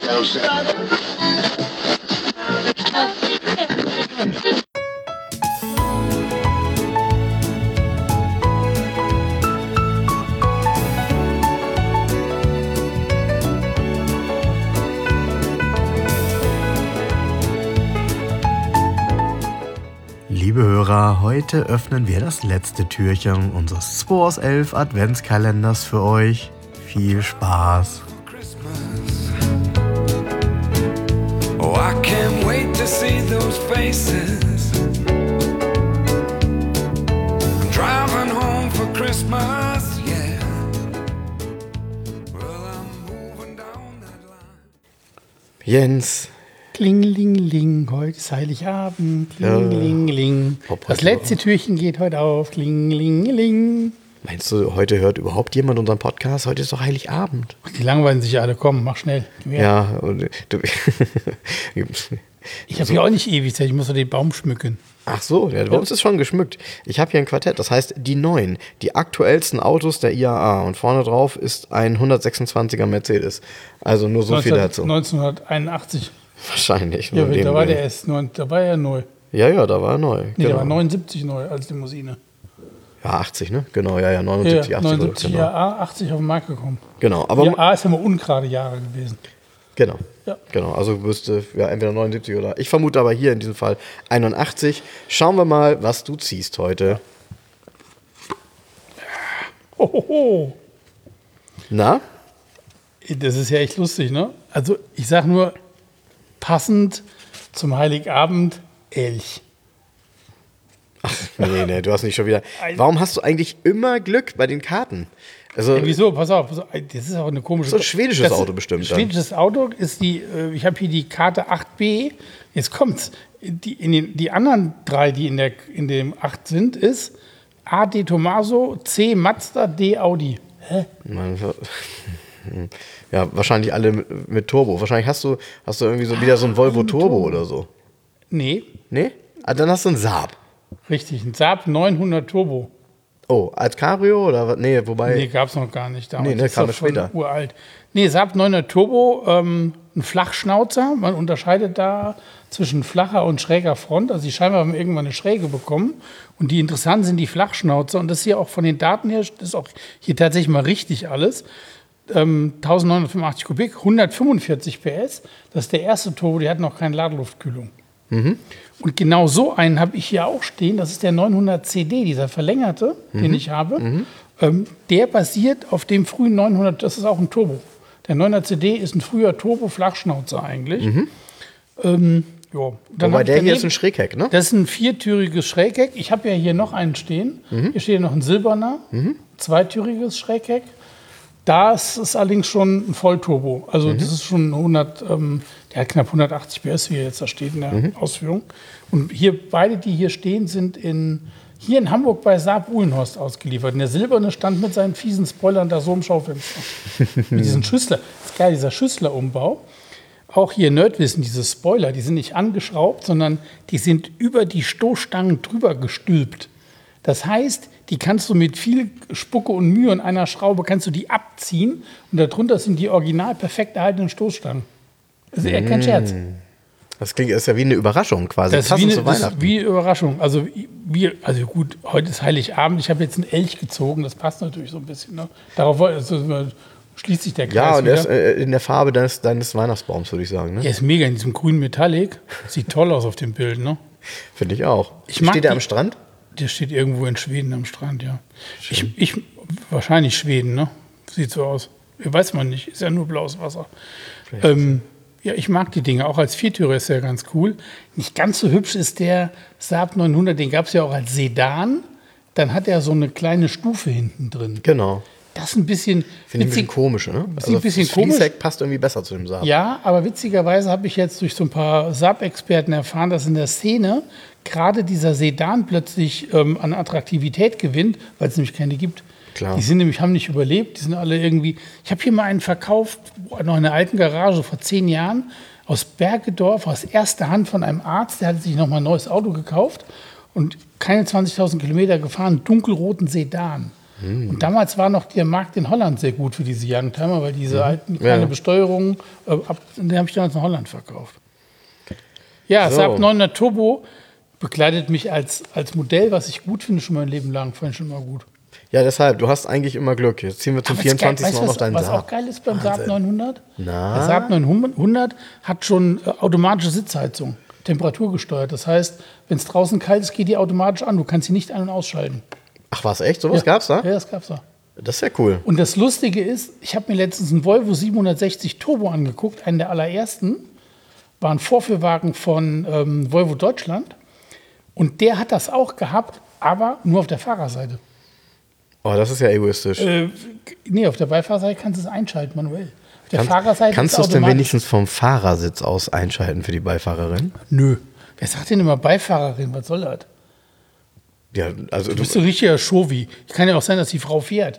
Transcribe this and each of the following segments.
Liebe Hörer, heute öffnen wir das letzte Türchen unseres 2 aus 11 Adventskalenders für euch. Viel Spaß! Oh, I can't wait to see those faces. I'm driving home for Christmas, yeah. Well, I'm moving down that line. Jens. Klingelingeling, heute ist Heiligabend. Klingelingeling. Das letzte Türchen geht heute auf. Klingelingeling. Meinst du, heute hört überhaupt jemand unseren Podcast? Heute ist doch Heiligabend. Die langweilen sich ja alle. Komm, mach schnell. Ja, und du. Ich habe hier auch nicht ewig Zeit. Ich muss doch den Baum schmücken. Ach so, ja, bei uns ist schon geschmückt. Ich habe hier ein Quartett, das heißt die neuen, die aktuellsten Autos der IAA. Und vorne drauf ist ein 126er Mercedes. Also nur so viel dazu. 1981. Wahrscheinlich. Ja, da war der erst neu. Da war er neu. Ja, da war er neu. Nee, genau. der war 79 neu als Limousine. Ja, 80, ne? Genau, ja, 79, ja, 80. 79, genau. ja, 80 auf den Markt gekommen. Genau, aber. Ja, A ist ja mal ungerade Jahre gewesen. Genau. Ja. Genau, also müsste ja entweder 79 oder. Ich vermute aber hier in diesem Fall 81. Schauen wir mal, was du ziehst heute. Hohoho. Na? Das ist ja echt lustig, ne? Also, ich sag nur, passend zum Heiligabend Elch. Nee, du hast nicht schon wieder. Warum hast du eigentlich immer Glück bei den Karten? Also, Wieso? Pass auf, das ist auch eine komische. So ein schwedisches Auto bestimmt. Schwedisches Auto ist ich habe hier die Karte 8b. Jetzt kommt's. Die anderen 3, die in dem 8 sind, ist A. D. Tomaso, C. Mazda, D. Audi. Hä? Ja, wahrscheinlich alle mit Turbo. Wahrscheinlich hast du irgendwie so wieder so ein Volvo Turbo oder so. Nee. Nee? Ah, dann hast du einen Saab. Richtig, ein Saab 900 Turbo. Oh, als Cabrio oder was? Nee, wobei. Nee, gab es noch gar nicht damals. Nee, das kam später. Uralt. Nee, Saab 900 Turbo, ein Flachschnauzer. Man unterscheidet da zwischen flacher und schräger Front. Also die scheinbar haben irgendwann eine Schräge bekommen. Und die interessanten sind die Flachschnauzer. Und das hier auch von den Daten her, das ist auch hier tatsächlich mal richtig alles. 1985 Kubik, 145 PS. Das ist der erste Turbo, der hat noch keine Ladeluftkühlung. Mhm. Und genau so einen habe ich hier auch stehen. Das ist der 900 CD, dieser verlängerte, den ich habe. Mhm. Der basiert auf dem frühen 900, das ist auch ein Turbo. Der 900 CD ist ein früher Turbo-Flachschnauzer eigentlich. Mhm. Wobei der hier ist ein Schrägheck, ne? Das ist ein viertüriges Schrägheck. Ich habe ja hier noch einen stehen. Mhm. Hier steht noch ein silberner, zweitüriges Schrägheck. Das ist allerdings schon ein Vollturbo. Also das ist schon 100, der hat knapp 180 PS, wie er jetzt da steht in der Ausführung. Und hier beide, die hier stehen, sind hier in Hamburg bei Saab Uhlenhorst ausgeliefert. Und der silberne stand mit seinen fiesen Spoilern da so im Schaufenster. Mit diesen Schüssler. Das ist geil, dieser Schüsslerumbau. Auch hier Nerdwissen, diese Spoiler, die sind nicht angeschraubt, sondern die sind über die Stoßstangen drüber gestülpt. Das heißt, die kannst du mit viel Spucke und Mühe und einer Schraube kannst du die abziehen und darunter sind die original perfekt erhaltenen Stoßstangen. Das ist eher kein Scherz. Das ist ja wie eine Überraschung quasi. Das ist wie eine Überraschung. Also gut, heute ist Heiligabend. Ich habe jetzt einen Elch gezogen. Das passt natürlich so ein bisschen. Ne? Darauf schließt sich der Kreis. Ja, und er ist in der Farbe deines Weihnachtsbaums, würde ich sagen. Ne? Er ist mega in diesem grünen Metallic. Sieht toll aus auf dem Bild. Ne? Finde ich auch. Steht der am Strand? Der steht irgendwo in Schweden am Strand, ja. Wahrscheinlich Schweden, ne? Sieht so aus. Weiß man nicht. Ist ja nur blaues Wasser. Ja, ich mag die Dinge. Auch als Viertürer ist der ganz cool. Nicht ganz so hübsch ist der Saab 900. Den gab es ja auch als Sedan. Dann hat er so eine kleine Stufe hinten drin. Genau. Das ist ein bisschen. Finde ich ein bisschen komisch, ne? Ein bisschen komisch. Fließheck passt irgendwie besser zu dem Saab. Ja, aber witzigerweise habe ich jetzt durch so ein paar Saab-Experten erfahren, dass in der Szene gerade dieser Sedan plötzlich an Attraktivität gewinnt, weil es nämlich keine gibt. Klar. Die haben nicht überlebt, die sind alle irgendwie. Ich habe hier mal einen verkauft, noch in der alten Garage vor 10 Jahren, aus Bergedorf, aus erster Hand von einem Arzt, der hat sich nochmal ein neues Auto gekauft und keine 20.000 Kilometer gefahren, dunkelroten Sedan. Und damals war noch der Markt in Holland sehr gut für diese Youngtimer, weil diese alten kleine Besteuerung, den habe ich damals in Holland verkauft. Ja, So. Saab 900 Turbo begleitet mich als Modell, was ich gut finde, schon mein Leben lang. Fand ich schon immer gut. Ja, deshalb, du hast eigentlich immer Glück. Jetzt ziehen wir zum Aber 24. weißt du, auch noch deinen was Saab. auch geil ist beim Saab 900? Na? Der Saab 900 hat schon automatische Sitzheizung, temperaturgesteuert. Das heißt, wenn es draußen kalt ist, geht die automatisch an. Du kannst sie nicht ein- und ausschalten. Ach, was, echt? Sowas gab's da? Ja, das gab's da. Das ist ja cool. Und das Lustige ist, ich habe mir letztens einen Volvo 760 Turbo angeguckt, einen der allerersten. War ein Vorführwagen von Volvo Deutschland. Und der hat das auch gehabt, aber nur auf der Fahrerseite. Oh, das ist ja egoistisch. Nee, auf der Beifahrerseite kannst du es einschalten, manuell. Auf der Fahrerseite Kannst ist du es denn automatisch. wenigstens vom Fahrersitz aus einschalten für die Beifahrerin? Nö. Wer sagt denn immer Beifahrerin? Was soll das? Ja, also Du bist ein richtiger Schovi. Kann ja auch sein, dass die Frau fährt.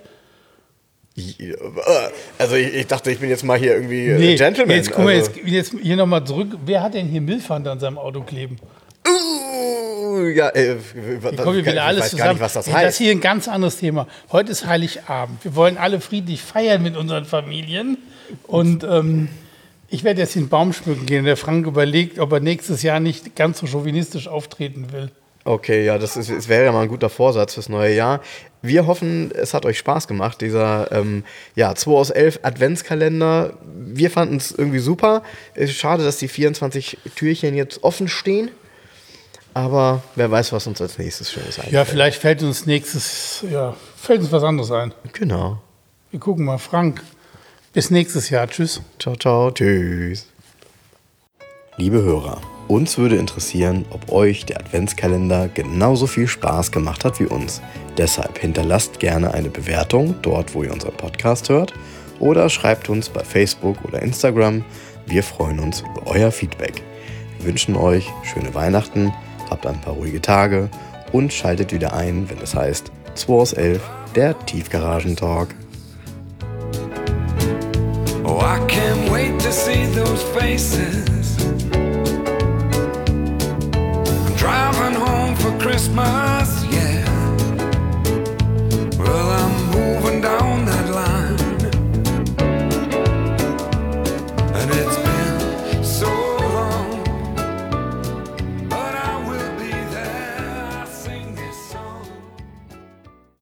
Also ich dachte, ich bin jetzt mal hier irgendwie Gentleman. Jetzt guck mal, also. jetzt hier nochmal zurück. Wer hat denn hier Milfand an seinem Auto kleben? Ja, Hier kommen wir wieder alles weiß zusammen. gar nicht, was das Das heißt. ist hier ein ganz anderes Thema. Heute ist Heiligabend. Wir wollen alle friedlich feiern mit unseren Familien. Und ich werde jetzt den Baum schmücken gehen. Der Frank überlegt, ob er nächstes Jahr nicht ganz so chauvinistisch auftreten will. Okay, ja, es wäre ja mal ein guter Vorsatz fürs neue Jahr. Wir hoffen, es hat euch Spaß gemacht, dieser 2 aus 11 Adventskalender. Wir fanden es irgendwie super. Es ist schade, dass die 24 Türchen jetzt offen stehen. Aber wer weiß, was uns als nächstes Schönes einfällt. Ja, vielleicht fällt uns was anderes ein. Genau. Wir gucken mal. Frank, bis nächstes Jahr. Tschüss. Ciao, ciao, tschüss. Liebe Hörer, uns würde interessieren, ob euch der Adventskalender genauso viel Spaß gemacht hat wie uns. Deshalb hinterlasst gerne eine Bewertung dort, wo ihr unseren Podcast hört, oder schreibt uns bei Facebook oder Instagram. Wir freuen uns über euer Feedback. Wir wünschen euch schöne Weihnachten, habt ein paar ruhige Tage und schaltet wieder ein, wenn es heißt 2 aus 11, der Tiefgaragentalk. Oh, I can't wait to see those faces. I'm driving home for Christmas.